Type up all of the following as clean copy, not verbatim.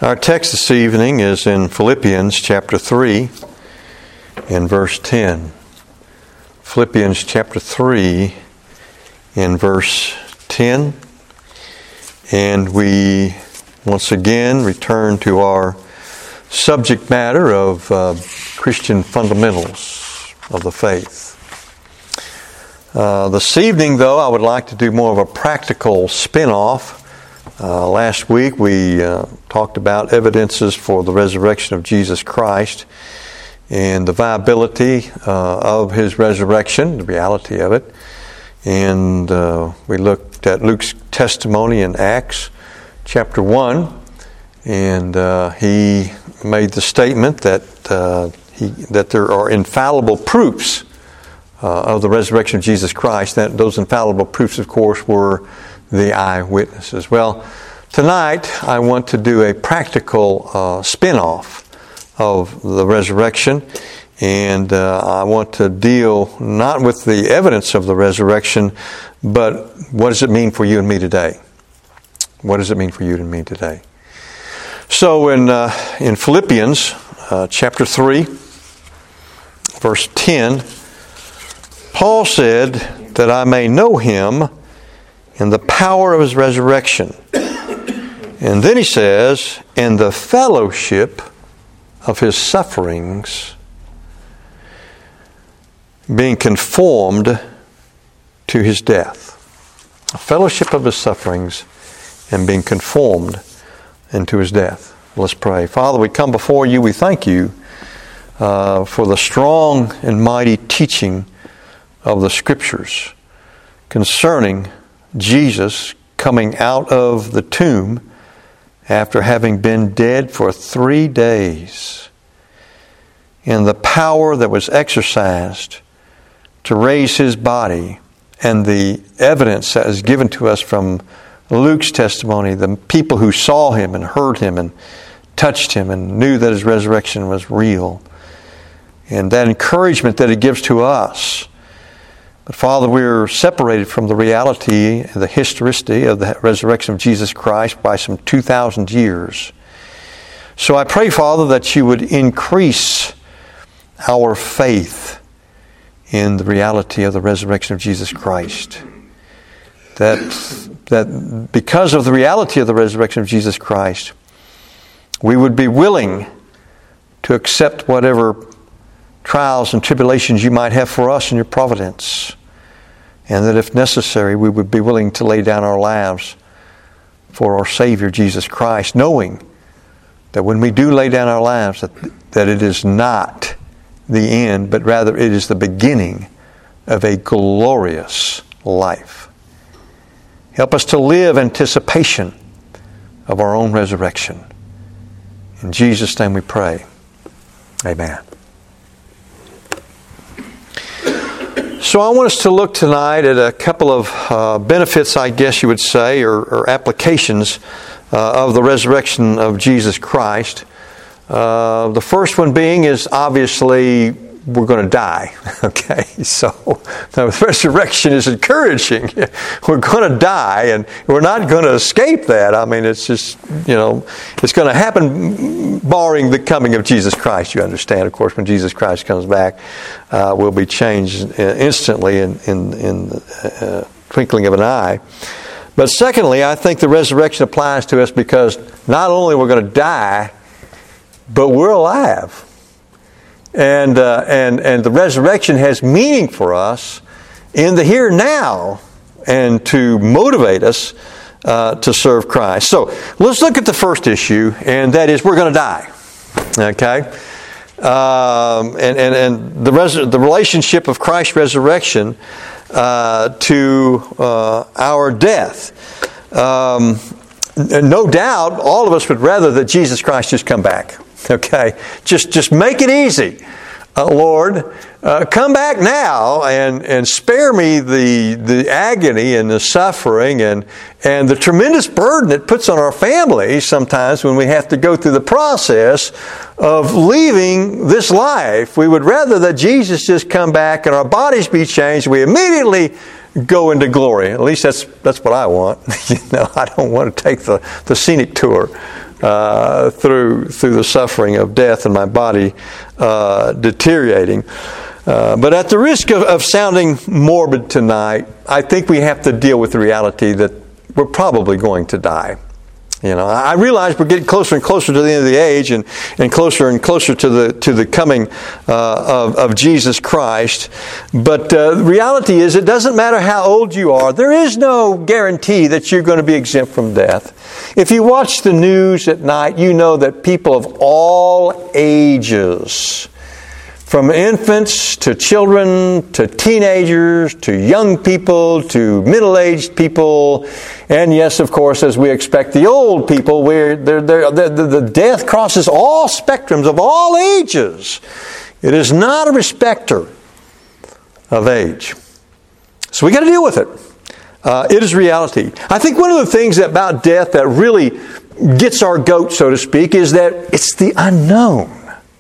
Our text this evening is in Philippians chapter 3 and verse 10. Philippians chapter 3 and verse 10. And we once again return to our subject matter of Christian fundamentals of the faith. This evening, though, I would like to do more of a practical spin-off. Last week we talked about evidences for the resurrection of Jesus Christ and the viability of His resurrection, the reality of it. And we looked at Luke's testimony in Acts chapter 1, and he made the statement that there are infallible proofs of the resurrection of Jesus Christ. That those infallible proofs, of course, were the eyewitnesses. Well, tonight I want to do a practical spin-off of the resurrection, and I want to deal not with the evidence of the resurrection, but what does it mean for you and me today? What does it mean for you and me today? So in Philippians chapter 3, verse 10, Paul said that I may know Him and the power of His resurrection. And then he says, and the fellowship of His sufferings, being conformed to His death. A fellowship of His sufferings and being conformed into His death. Let's pray. Father, we come before You. We thank You for the strong and mighty teaching of the Scriptures concerning Jesus coming out of the tomb after having been dead for 3 days, and the power that was exercised to raise His body, and the evidence that is given to us from Luke's testimony, the people who saw Him and heard Him and touched Him and knew that His resurrection was real, and that encouragement that it gives to us. But Father, we're separated from the reality, the historicity of the resurrection of Jesus Christ by some 2,000 years. So I pray, Father, that You would increase our faith in the reality of the resurrection of Jesus Christ. That because of the reality of the resurrection of Jesus Christ, we would be willing to accept whatever trials and tribulations You might have for us in Your providence. And that if necessary, we would be willing to lay down our lives for our Savior, Jesus Christ, knowing that when we do lay down our lives, that it is not the end, but rather it is the beginning of a glorious life. Help us to live anticipation of our own resurrection. In Jesus' name we pray. Amen. So I want us to look tonight at a couple of benefits, I guess you would say, or applications of the resurrection of Jesus Christ. The first one being is obviously we're going to die. Okay, so the resurrection is encouraging. We're going to die, and we're not going to escape that. I mean, it's just, it's going to happen barring the coming of Jesus Christ. You understand, of course, when Jesus Christ comes back, we'll be changed instantly in the twinkling of an eye. But secondly, I think the resurrection applies to us because not only we're going to die, but we're alive. And the resurrection has meaning for us in the here and now, and to motivate us to serve Christ. So let's look at the first issue, and that is we're going to die. Okay, and the relationship of Christ's resurrection to our death. No doubt, all of us would rather that Jesus Christ just come back. Okay, just make it easy, Lord. Come back now and spare me the agony and the suffering and the tremendous burden it puts on our families sometimes when we have to go through the process of leaving this life. We would rather that Jesus just come back and our bodies be changed. We immediately go into glory. At least that's what I want. I don't want to take the scenic tour. through the suffering of death and my body deteriorating. But at the risk of sounding morbid tonight, I think we have to deal with the reality that we're probably going to die. You know, I realize we're getting closer and closer to the end of the age, and closer and closer to the coming of Jesus Christ. But the reality is, it doesn't matter how old you are. There is no guarantee that you're going to be exempt from death. If you watch the news at night, you know that people of all ages, from infants to children to teenagers to young people to middle-aged people, and yes, of course, as we expect, the old people, where the death crosses all spectrums of all ages. It is not a respecter of age. So we got to deal with it. It is reality. I think one of the things about death that really gets our goat, so to speak, is that it's the unknown.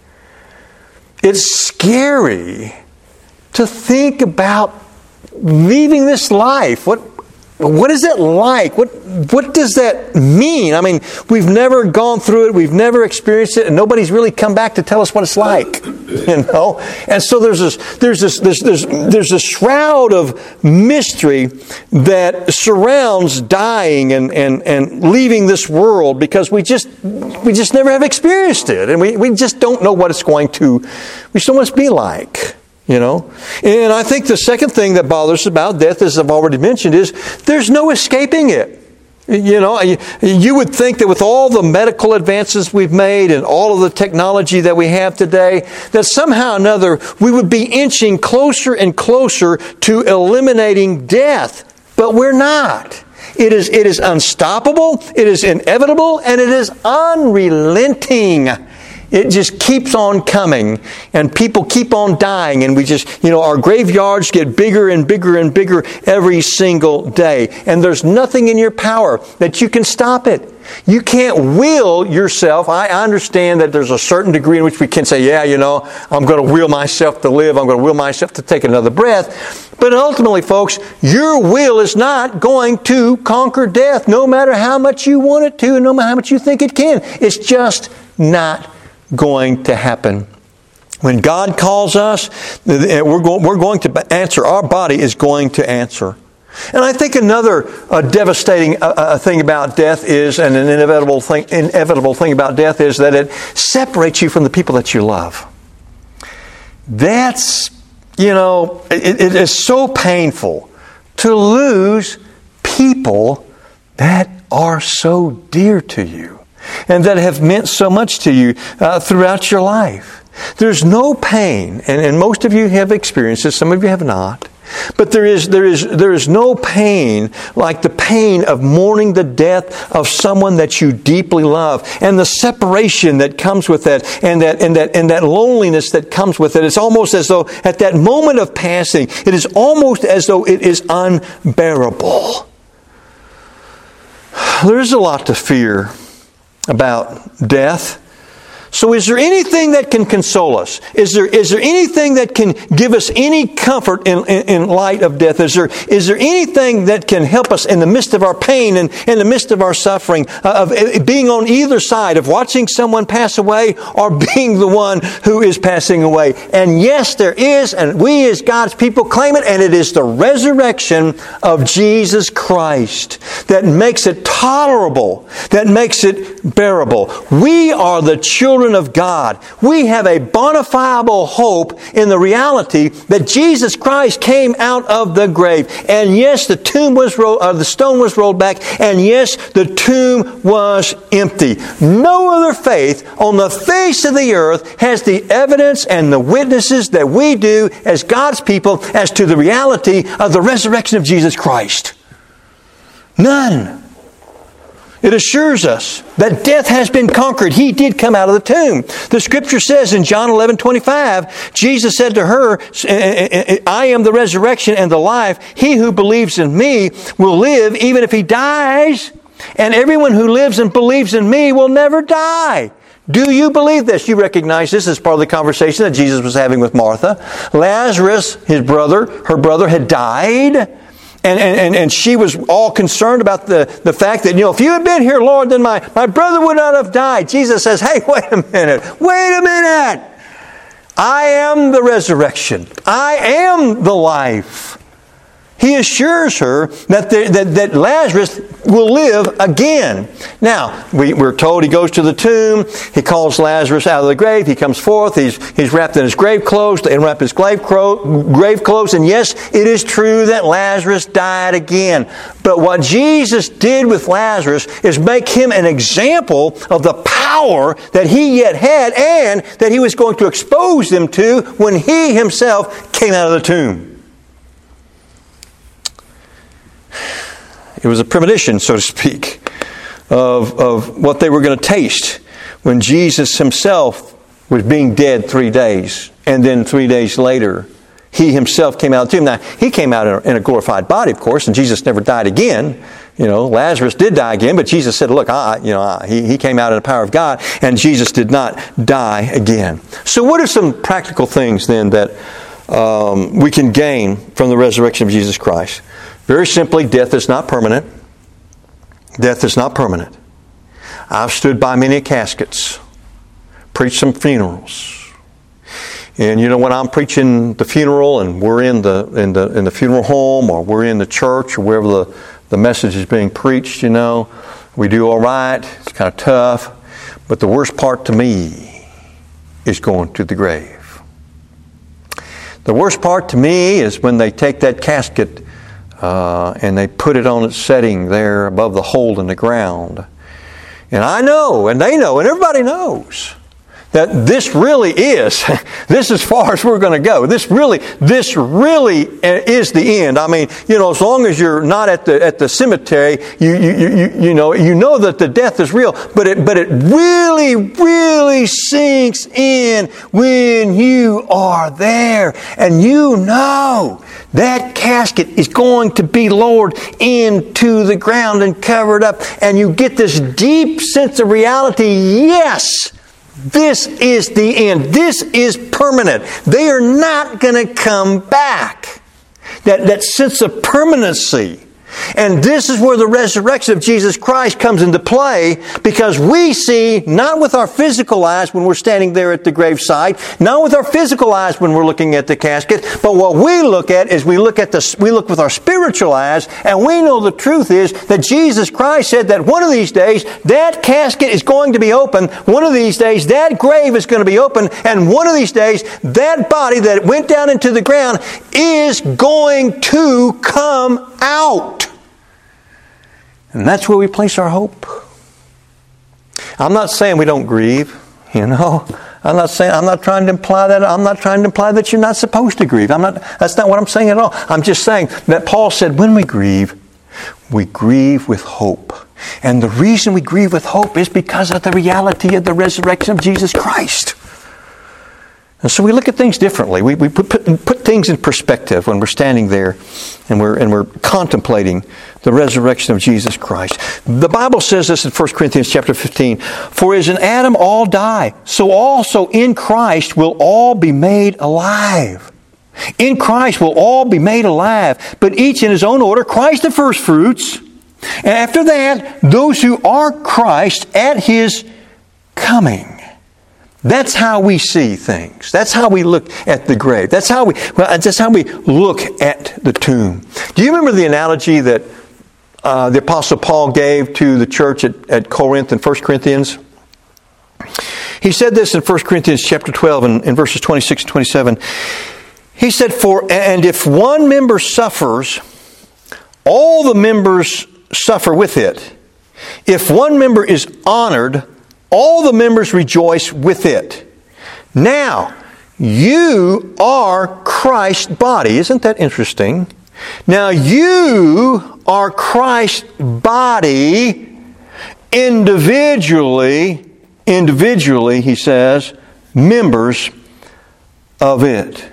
It's scary to think about leaving this life. What is it like? What does that mean? I mean, we've never gone through it. We've never experienced it, and nobody's really come back to tell us what it's like. You know, and so there's this shroud of mystery that surrounds dying and leaving this world, because we just never have experienced it, and we just don't know what it's going to. We so much be like. You know? And I think the second thing that bothers us about death, as I've already mentioned, is there's no escaping it. You know, you would think that with all the medical advances we've made and all of the technology that we have today, that somehow or another we would be inching closer and closer to eliminating death. But we're not. It is unstoppable, it is inevitable, and it is unrelenting. It just keeps on coming, and people keep on dying, and we just, our graveyards get bigger and bigger and bigger every single day. And there's nothing in your power that you can stop it. You can't will yourself. I understand that there's a certain degree in which we can say, I'm going to will myself to live. I'm going to will myself to take another breath. But ultimately, folks, your will is not going to conquer death, no matter how much you want it to, and no matter how much you think it can. It's just not going to happen. When God calls us, we're going to answer. Our body is going to answer. And I think another devastating thing about death is, and an inevitable thing about death is, that it separates you from the people that you love. That's, it is so painful to lose people that are so dear to you and that have meant so much to you throughout your life. There's no pain, and most of you have experienced this, some of you have not. But there is no pain like the pain of mourning the death of someone that you deeply love, and the separation that comes with that, and that loneliness that comes with it. It's almost as though at that moment of passing, it is almost as though it is unbearable. There's a lot to fear about death. So is there anything that can console us? Is there anything that can give us any comfort in light of death? Is there anything that can help us in the midst of our pain and in the midst of our suffering, of being on either side, of watching someone pass away or being the one who is passing away? And yes, there is, and we as God's people claim it, and it is the resurrection of Jesus Christ that makes it tolerable, that makes it bearable. We are the children of God. We have a bona fide hope in the reality that Jesus Christ came out of the grave. And yes, the stone was rolled back, and yes, the tomb was empty. No other faith on the face of the earth has the evidence and the witnesses that we do as God's people as to the reality of the resurrection of Jesus Christ. None. It assures us that death has been conquered. He did come out of the tomb. The Scripture says in John 11:25, Jesus said to her, I am the resurrection and the life. He who believes in me will live even if he dies. And everyone who lives and believes in me will never die. Do you believe this? You recognize this as part of the conversation that Jesus was having with Martha. Lazarus, her brother, had died. And she was all concerned about the fact that, if you had been here, Lord, then my brother would not have died. Jesus says, hey, wait a minute. I am the resurrection. I am the life. He assures her that Lazarus will live again. Now, we're told he goes to the tomb. He calls Lazarus out of the grave. He comes forth. He's wrapped in his grave clothes. They wrap his grave clothes. And yes, it is true that Lazarus died again. But what Jesus did with Lazarus is make him an example of the power that he yet had and that he was going to expose them to when he himself came out of the tomb. It was a premonition, so to speak, of what they were going to taste when Jesus himself was being dead 3 days. And then 3 days later, he himself came out of the tomb. Now, he came out in a glorified body, of course, and Jesus never died again. Lazarus did die again, but Jesus said, look, he came out in the power of God, and Jesus did not die again. So what are some practical things then that we can gain from the resurrection of Jesus Christ? Very simply, death is not permanent. Death is not permanent. I've stood by many caskets, preached some funerals. And when I'm preaching the funeral and we're in the funeral home or we're in the church or wherever the message is being preached, we do all right. It's kind of tough. But the worst part to me is going to the grave. The worst part to me is when they take that casket and they put it on its setting there above the hole in the ground. And I know, and they know, and everybody knows that this really is, this as far as we're going to go. This really is the end. I mean, as long as you're not at the cemetery, you know that the death is real. But it really sinks in when you are there, and that casket is going to be lowered into the ground and covered up, and you get this deep sense of reality. Yes. This is the end. This is permanent. They are not going to come back. That sense of permanency. And this is where the resurrection of Jesus Christ comes into play, because we see, not with our physical eyes when we're standing there at the graveside, not with our physical eyes when we're looking at the casket, but what we look at is we look with our spiritual eyes, and we know the truth is that Jesus Christ said that one of these days that casket is going to be open, one of these days that grave is going to be open, and one of these days that body that went down into the ground is going to come out. And that's where we place our hope. I'm not saying we don't grieve, I'm not trying to imply that you're not supposed to grieve. That's not what I'm saying at all. I'm just saying that Paul said when we grieve with hope. And the reason we grieve with hope is because of the reality of the resurrection of Jesus Christ. And so we look at things differently. We put things in perspective when we're standing there and we're contemplating the resurrection of Jesus Christ. The Bible says this in 1 Corinthians chapter 15, "For as in Adam all die, so also in Christ will all be made alive." In Christ will all be made alive, but each in his own order. Christ the first fruits, and after that, those who are Christ at his coming. That's how we see things. That's how we look at the grave. That's how we look at the tomb. Do you remember the analogy that the Apostle Paul gave to the church at Corinth in 1 Corinthians? He said this in 1 Corinthians chapter 12 and in verses 26 and 27. He said, "And if one member suffers, all the members suffer with it. If one member is honored, all the members rejoice with it. Now, you are Christ's body." Isn't that interesting? Now, you are Christ's body individually, he says, members of it.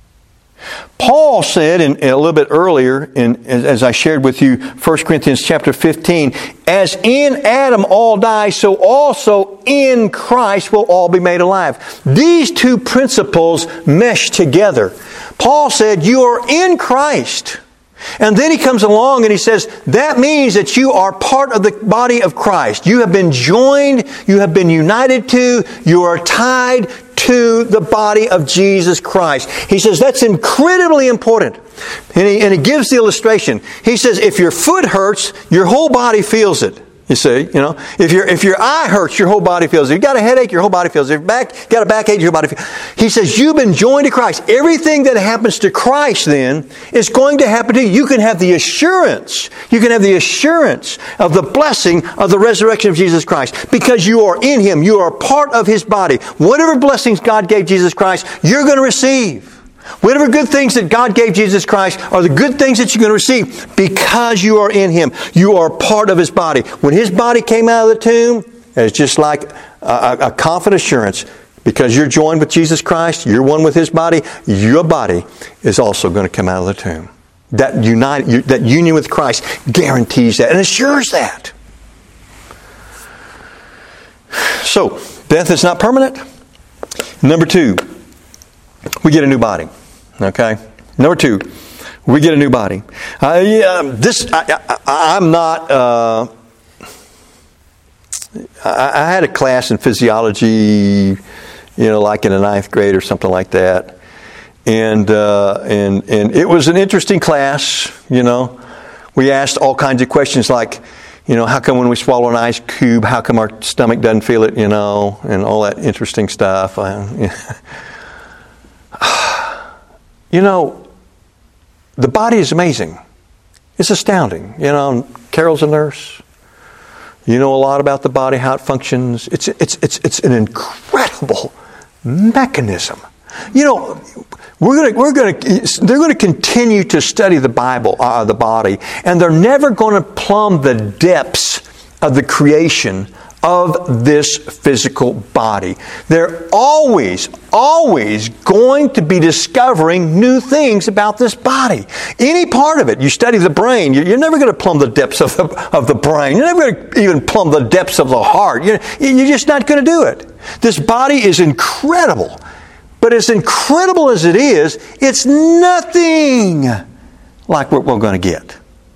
Paul said a little bit earlier, as I shared with you, 1 Corinthians chapter 15, "As in Adam all die, so also in Christ will all be made alive." These two principles mesh together. Paul said, you are in Christ. And then he comes along and he says, that means that you are part of the body of Christ. You have been joined, you have been united to, you are tied to the body of Jesus Christ. He says that's incredibly important. And he gives the illustration. He says if your foot hurts, your whole body feels it. You see, if your eye hurts, your whole body feels it. If you got a headache, your whole body feels it. If you got a backache, your body feels it. He says you've been joined to Christ. Everything that happens to Christ then is going to happen to you. You can have the assurance. You can have the assurance of the blessing of the resurrection of Jesus Christ because you are in Him. You are part of His body. Whatever blessings God gave Jesus Christ, you're going to receive. Whatever good things that God gave Jesus Christ are the good things that you're going to receive because you are in Him. You are part of His body. When His body came out of the tomb, it's just like a confident assurance. Because you're joined with Jesus Christ, you're one with His body, your body is also going to come out of the tomb. That union with Christ guarantees that and assures that. So, death is not permanent. Number 2, we get a new body. Okay? Number 2, we get a new body. I'm not... I had a class in physiology, like in the 9th grade or something like that. And it was an interesting class, We asked all kinds of questions like, how come when we swallow an ice cube, how come our stomach doesn't feel it, and all that interesting stuff. The body is amazing. It's astounding. Carol's a nurse. You know a lot about the body, how it functions. It's an incredible mechanism. They're going to continue to study the Bible, the body, and they're never going to plumb the depths of the creation of this physical body. They're always going to be discovering new things about this body. Any part of it, you study the brain, you're never going to plumb the depths of the brain. You're never going to even plumb the depths of the heart. You're just not going to do it. This body is incredible. But as incredible as it is, it's nothing like what we're going to get.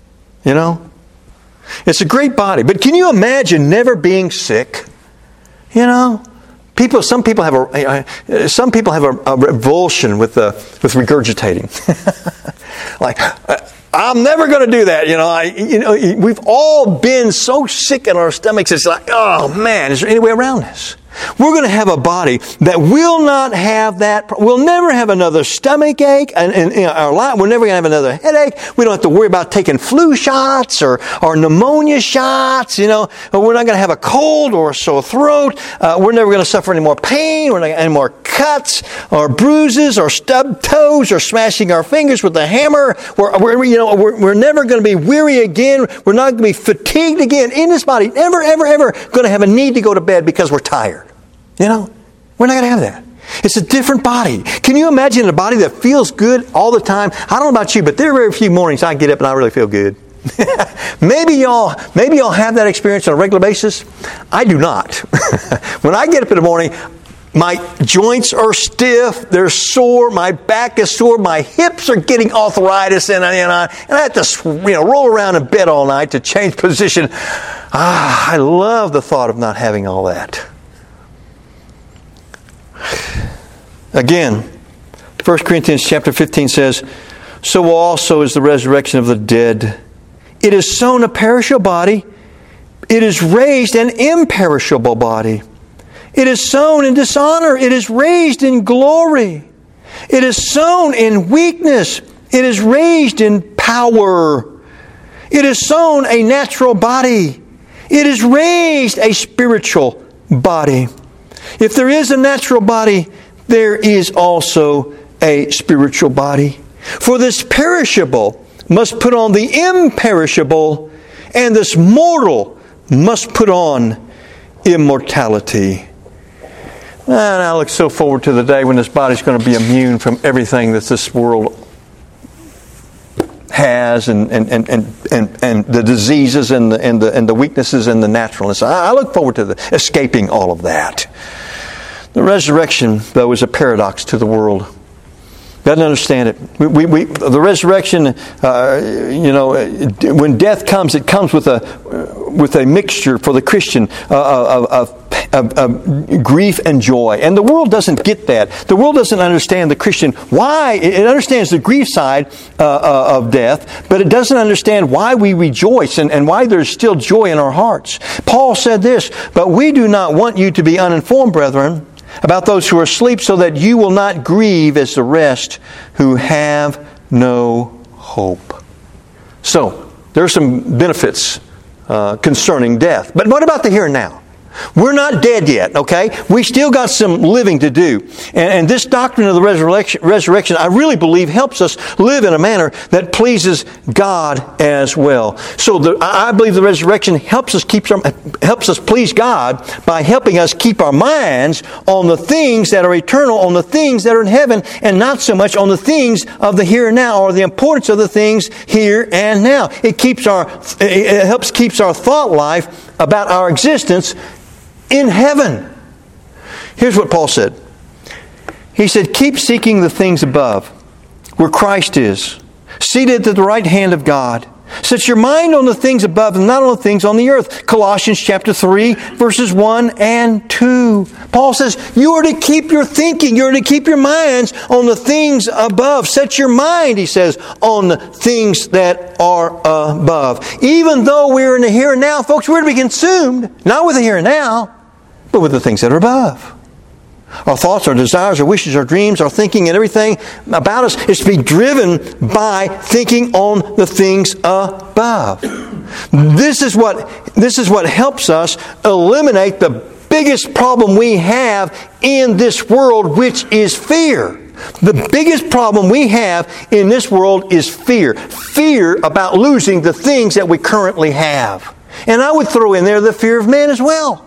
It's a great body. But can you imagine never being sick? Some people have a revulsion with regurgitating. Like, I'm never going to do that. We've all been so sick in our stomachs. It's like, oh man, is there any way around this? We're going to have a body that will not have that. We'll never have another stomach ache in our life. We're never going to have another headache. We don't have to worry about taking flu shots or pneumonia shots. We're not going to have a cold or a sore throat. We're never going to suffer any more pain. We're not going to have any more cuts or bruises or stubbed toes or smashing our fingers with a hammer. We're never going to be weary again. We're not going to be fatigued again in this body. Never, ever, ever going to have a need to go to bed because we're tired. We're not going to have that. It's a different body. Can you imagine a body that feels good all the time? I don't know about you, but there are very few mornings I get up and I really feel good. Maybe y'all have that experience on a regular basis. I do not. When I get up in the morning, my joints are stiff, they're sore, my back is sore, my hips are getting arthritis, and I have to roll around in bed all night to change position. I love the thought of not having all that. Again, 1 Corinthians chapter 15 says, so also is the resurrection of the dead. It is sown a perishable body. It is raised an imperishable body. It is sown in dishonor. It is raised in glory. It is sown in weakness. It is raised in power. It is sown a natural body. It is raised a spiritual body. If there is a natural body, there is also a spiritual body. For this perishable must put on the imperishable, and this mortal must put on immortality. And I look so forward to the day when this body's going to be immune from everything that this world has, and the diseases and the weaknesses and the naturalness. I look forward to escaping all of that. The resurrection, though, is a paradox to the world. Doesn't understand it. The resurrection, when death comes, it comes with a mixture for the Christian of grief and joy. And the world doesn't get that. The world doesn't understand the Christian. Why? It understands the grief side of death, but it doesn't understand why we rejoice and why there's still joy in our hearts. Paul said this, "But we do not want you to be uninformed, brethren, about those who are asleep, so that you will not grieve as the rest who have no hope." So, there are some benefits concerning death. But what about the here and now? We're not dead yet, okay? We still got some living to do. And this doctrine of the resurrection, I really believe, helps us live in a manner that pleases God as well. So I believe the resurrection helps us please God by helping us keep our minds on the things that are eternal, on the things that are in heaven, and not so much on the things of the here and now, or the importance of the things here and now. It helps keeps our thought life about our existence in heaven. Here's what Paul said. He said, "Keep seeking the things above, where Christ is, seated at the right hand of God. Set your mind on the things above and not on the things on the earth." Colossians chapter 3, verses 1 and 2. Paul says, you are to keep your thinking, you are to keep your minds on the things above. Set your mind, he says, on the things that are above. Even though we're in the here and now, folks, we're to be consumed, not with the here and now, but with the things that are above. Our thoughts, our desires, our wishes, our dreams, our thinking, and everything about us is to be driven by thinking on the things above. This is what helps us eliminate the biggest problem we have in this world, which is fear. The biggest problem we have in this world is fear. Fear about losing the things that we currently have. And I would throw in there the fear of man as well.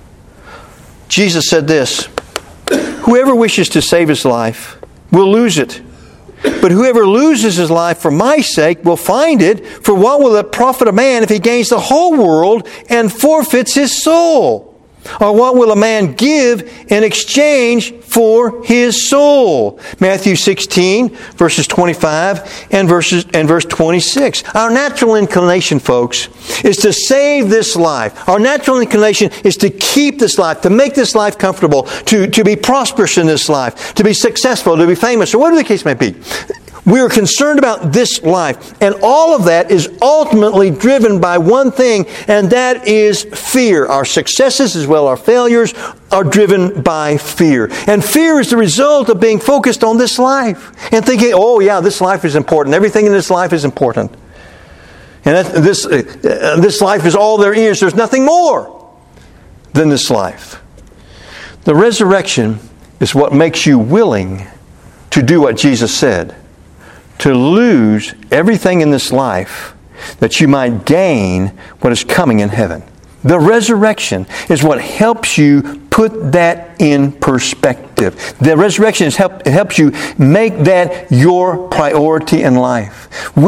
Jesus said this, "Whoever wishes to save his life will lose it. But whoever loses his life for my sake will find it. For what will it profit a man if he gains the whole world and forfeits his soul? Or what will a man give in exchange for his soul?" Matthew 16, verses 25 and verse 26. Our natural inclination, folks, is to save this life. Our natural inclination is to keep this life, to make this life comfortable, to be prosperous in this life, to be successful, to be famous, or whatever the case may be. We are concerned about this life. And all of that is ultimately driven by one thing, and that is fear. Our successes as well as our failures are driven by fear. And fear is the result of being focused on this life and thinking, oh yeah, this life is important. Everything in this life is important. And this life is all there is. There's nothing more than this life. The resurrection is what makes you willing to do what Jesus said. To lose everything in this life that you might gain what is coming in heaven. The resurrection is what helps you put that in perspective. The resurrection helps you make that your priority in life.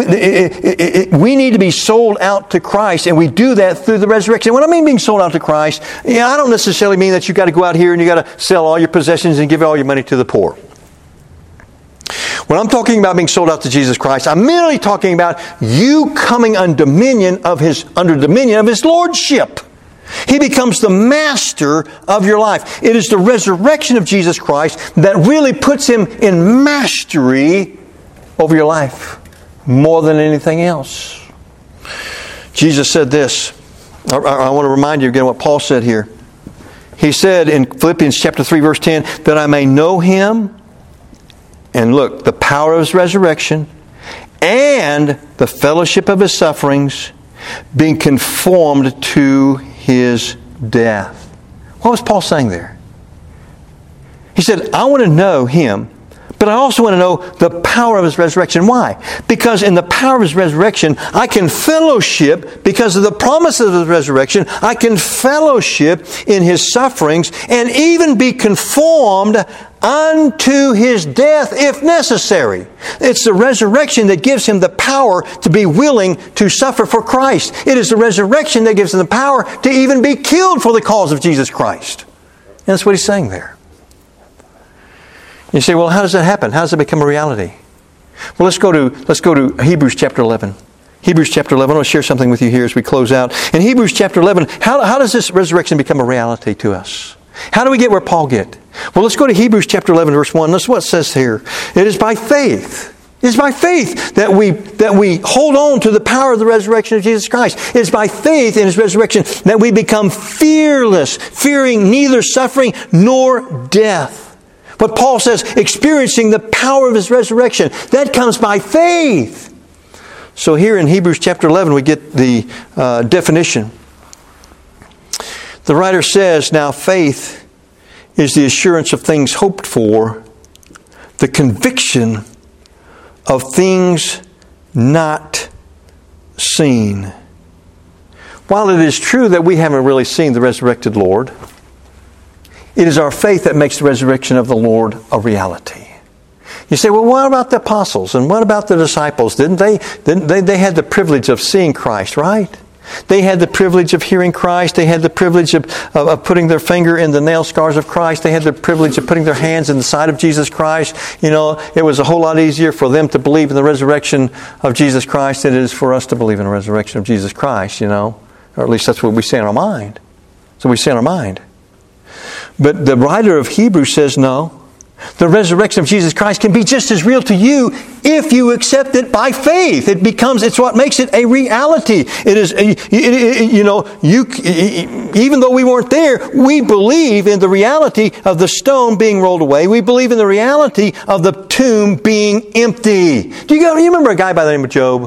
We need to be sold out to Christ, and we do that through the resurrection. When I mean being sold out to Christ, I don't necessarily mean that you've got to go out here and you've got to sell all your possessions and give all your money to the poor. When I'm talking about being sold out to Jesus Christ, I'm merely talking about you coming under dominion of His Lordship. He becomes the master of your life. It is the resurrection of Jesus Christ that really puts Him in mastery over your life more than anything else. Jesus said this. I want to remind you again what Paul said here. He said in Philippians chapter 3, verse 10, that I may know Him, and look, the power of His resurrection and the fellowship of His sufferings, being conformed to His death. What was Paul saying there? He said, I want to know Him, but I also want to know the power of His resurrection. Why? Because in the power of His resurrection, I can fellowship, because of the promises of His resurrection, I can fellowship in His sufferings and even be conformed unto His death if necessary. It's the resurrection that gives Him the power to be willing to suffer for Christ. It is the resurrection that gives Him the power to even be killed for the cause of Jesus Christ. And that's what He's saying there. You say, well, how does that happen? How does it become a reality? Well, let's go to Hebrews chapter 11. Hebrews chapter 11. I want to share something with you here as we close out. In Hebrews chapter 11, how does this resurrection become a reality to us? How do we get where Paul get? Well, let's go to Hebrews chapter 11, verse 1. That's what it says here. It is by faith. It is by faith that we hold on to the power of the resurrection of Jesus Christ. It is by faith in His resurrection that we become fearless, fearing neither suffering nor death. But Paul says, experiencing the power of His resurrection, that comes by faith. So here in Hebrews chapter 11, we get the definition. The writer says, now faith is the assurance of things hoped for, the conviction of things not seen. While it is true that we haven't really seen the resurrected Lord, it is our faith that makes the resurrection of the Lord a reality. You say, well, what about the apostles and what about the disciples? Didn't they had the privilege of seeing Christ, right? They had the privilege of hearing Christ. They had the privilege of putting their finger in the nail scars of Christ. They had the privilege of putting their hands in the side of Jesus Christ. You know, it was a whole lot easier for them to believe in the resurrection of Jesus Christ than it is for us to believe in the resurrection of Jesus Christ, you know. Or at least that's what we say in our mind. So we say in our mind. But the writer of Hebrews says, no. The resurrection of Jesus Christ can be just as real to you if you accept it by faith. It's what makes it a reality. It is, even though we weren't there, we believe in the reality of the stone being rolled away. We believe in the reality of the tomb being empty. Do you remember a guy by the name of Job?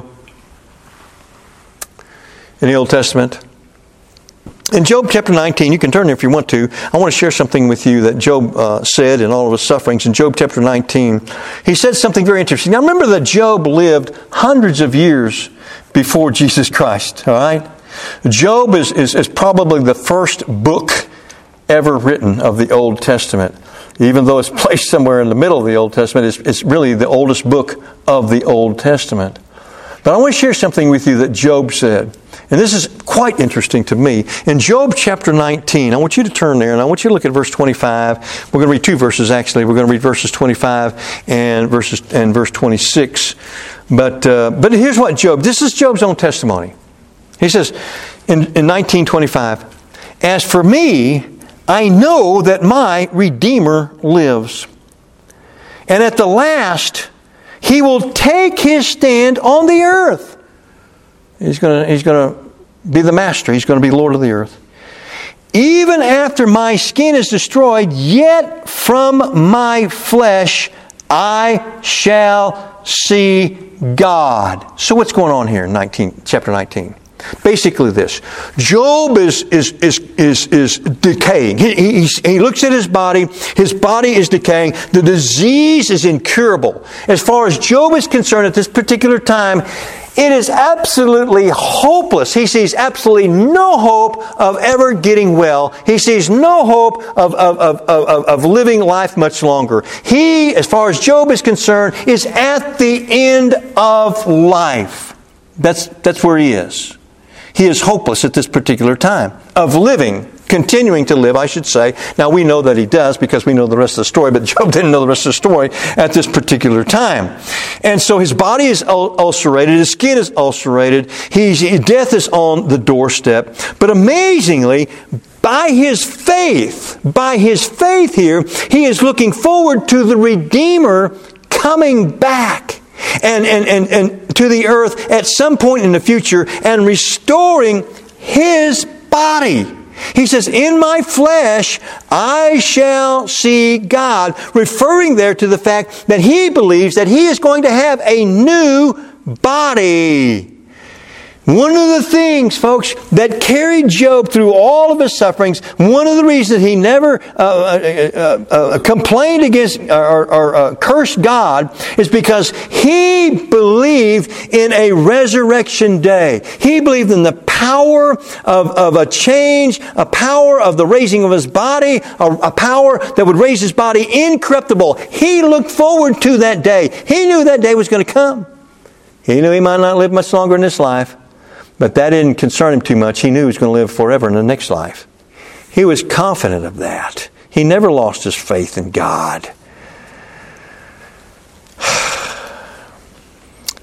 In the Old Testament? In Job chapter 19, you can turn there if you want to. I want to share something with you that Job said in all of his sufferings. In Job chapter 19, he said something very interesting. Now remember that Job lived hundreds of years before Jesus Christ, all right? Job is probably the first book ever written of the Old Testament. Even though it's placed somewhere in the middle of the Old Testament, it's really the oldest book of the Old Testament. But I want to share something with you that Job said. And this is quite interesting to me. In Job chapter 19, I want you to turn there and I want you to look at verse 25. We're going to read two verses actually. We're going to read verses 25 and verse 26. But here's what this is Job's own testimony. He says in 19:25, as for me, I know that my Redeemer lives. And at the last, He will take His stand on the earth. He's going to be the master. He's going to be Lord of the earth. Even after my skin is destroyed, yet from my flesh I shall see God. So what's going on here in chapter 19? Basically this. Job is decaying. He looks at his body. His body is decaying. The disease is incurable. As far as Job is concerned at this particular time, it is absolutely hopeless. He sees absolutely no hope of ever getting well. He sees no hope of living life much longer. He, as far as Job is concerned, is at the end of life. That's where he is. He is hopeless at this particular time of living, continuing to live, I should say. Now we know that he does because we know the rest of the story, but Job didn't know the rest of the story at this particular time. And so his body is ulcerated, his skin is ulcerated, death is on the doorstep. But amazingly, by his faith here, he is looking forward to the Redeemer coming back and to the earth at some point in the future and restoring his body. He says, in my flesh I shall see God, referring there to the fact that he believes that he is going to have a new body. One of the things, folks, that carried Job through all of his sufferings, one of the reasons he never complained against or cursed God is because he believed in a resurrection day. He believed in the power of a change, a power of the raising of his body, a power that would raise his body incorruptible. He looked forward to that day. He knew that day was going to come. He knew he might not live much longer in this life. But that didn't concern him too much. He knew he was going to live forever in the next life. He was confident of that. He never lost his faith in God.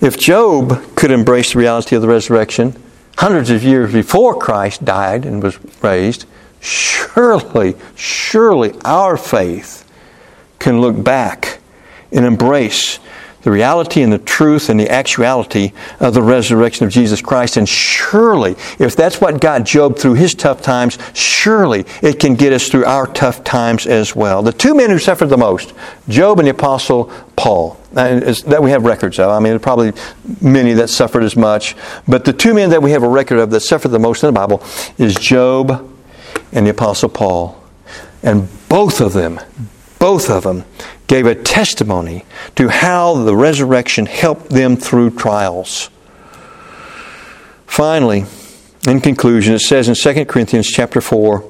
If Job could embrace the reality of the resurrection hundreds of years before Christ died and was raised, surely our faith can look back and embrace the reality and the truth and the actuality of the resurrection of Jesus Christ. And surely, if that's what got Job through his tough times, surely it can get us through our tough times as well. The two men who suffered the most, Job and the Apostle Paul, that we have records of. I mean, there are probably many that suffered as much. But the two men that we have a record of that suffered the most in the Bible is Job and the Apostle Paul. And both of them gave a testimony to how the resurrection helped them through trials. Finally, in conclusion, it says in 2 Corinthians chapter 4,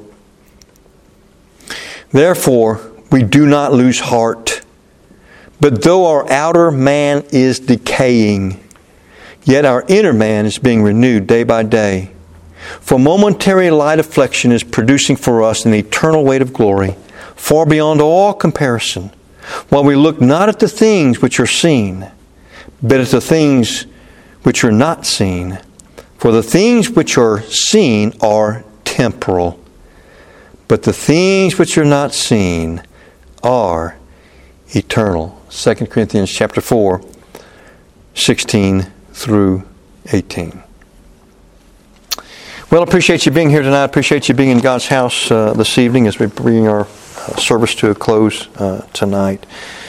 "Therefore we do not lose heart, but though our outer man is decaying, yet our inner man is being renewed day by day. For momentary light affliction is producing for us an eternal weight of glory, far beyond all comparison, while we look not at the things which are seen, but at the things which are not seen. For the things which are seen are temporal, but the things which are not seen are eternal." 2 Corinthians chapter 4, 16 through 18. Well, I appreciate you being here tonight. I appreciate you being in God's house this evening as we bring our service to a close tonight.